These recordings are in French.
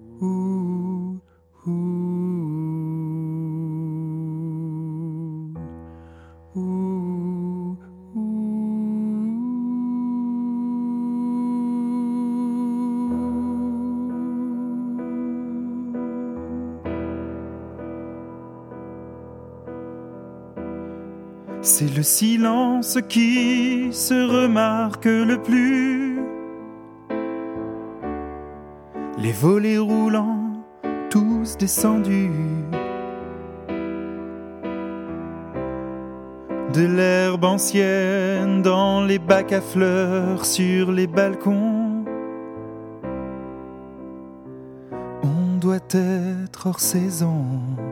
Ouh, ouh, ouh, C'est le silence qui se remarque le plus. Les volets roulants, tous descendus. De l'herbe ancienne dans les bacs à fleurs, sur les balcons. On doit être hors saison.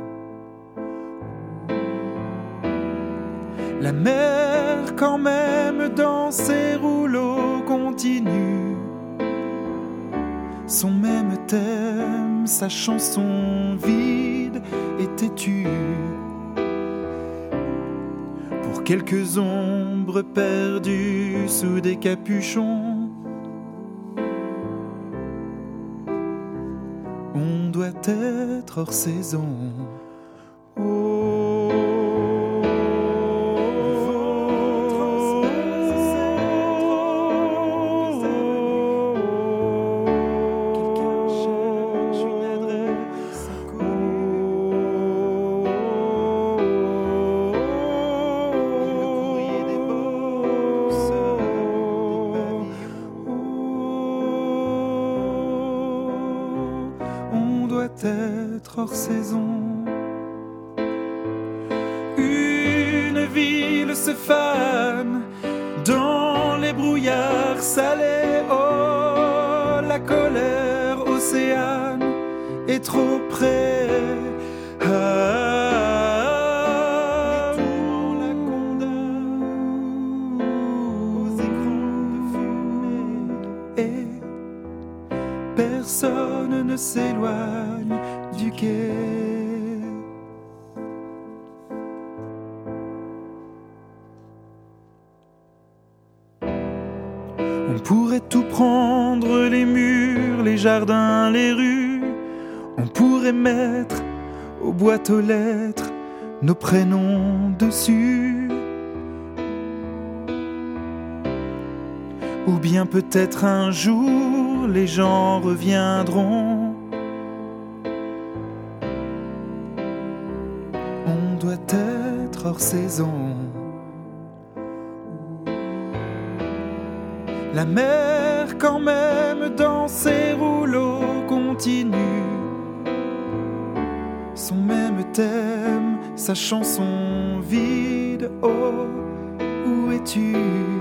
La mer, quand même, dans ses rouleaux continue son même thème, sa chanson vide et têtue. Pour quelques ombres perdues sous des capuchons, on doit être hors saison. Être hors saison. Une ville se fane dans les brouillards salés. Oh, la colère océane est trop près. Ah, les tours la condamnent aux écrans de fumée. Et personne ne s'éloigne du quai. On pourrait tout prendre, les murs, les jardins, les rues. On pourrait mettre aux boîtes aux lettres nos prénoms dessus. Ou bien peut-être un jour les gens reviendront. On doit être hors saison. La mer, quand même, dans ses rouleaux continue son même thème, sa chanson vide. Oh, où es-tu?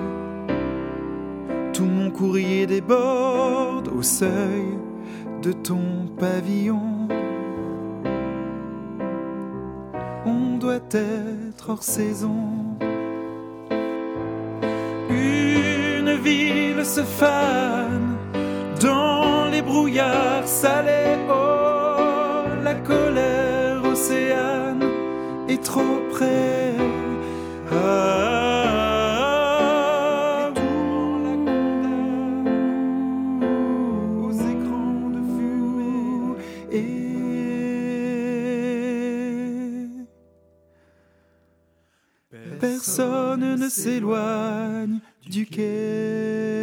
Tout mon courrier déborde au seuil de ton pavillon. On doit être hors saison. Une ville se fane dans les brouillards salés. Oh, la colère océane est trop près. Ah, les tours la condamnent aux écrans de fumée. Et personne ne s'éloigne du quai.